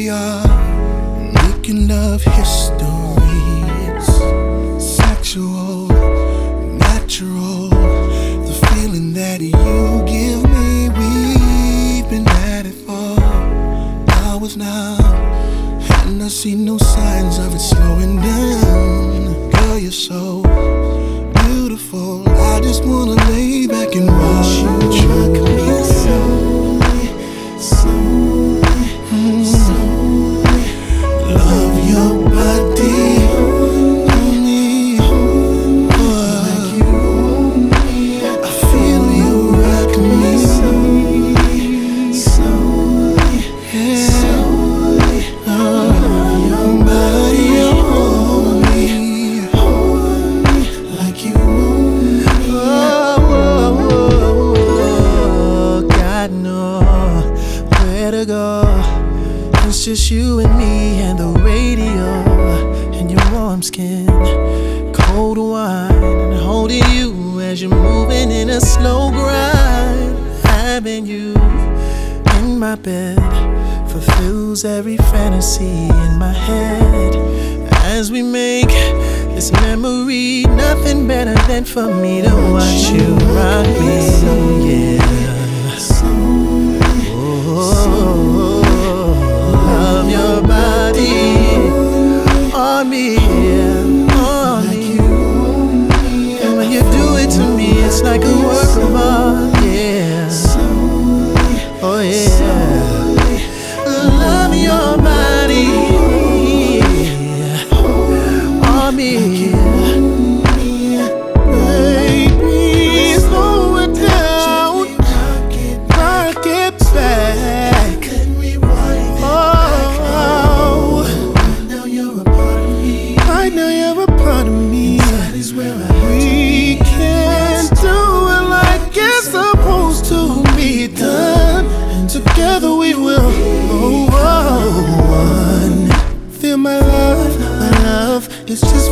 we are making love history. It's sexual, natural. The feeling that you give me, we've been at it for hours now, and I see no signs of it slowing down. Girl, you're so beautiful. I just wanna lay back and watch you rock me slowly, slowly, slowly. Love your body, hold me, like you hold me. I feel you rock me slowly, slowly, yeah. Slowly. Love your body, hold me, like you hold me. Oh, God knows where to go. It's just you and me and the radio and your warm skin, cold wine, and holding you as you're moving in a slow grind. Having you in my bed fulfills every fantasy in my head. As we make this memory, nothing better than for me to watch you rock me, yeah. Oh, love your body on me, yeah, on me. And when you do it to me, it's like a work of art, yeah. Oh yeah. Love your body on me. Baby, slow it down, rock it back. Oh, right now you're a part of me. Right now you're a part of me. That is where we can't do it like it's supposed to be done. And together we will. Oh, one. Feel my love, it's just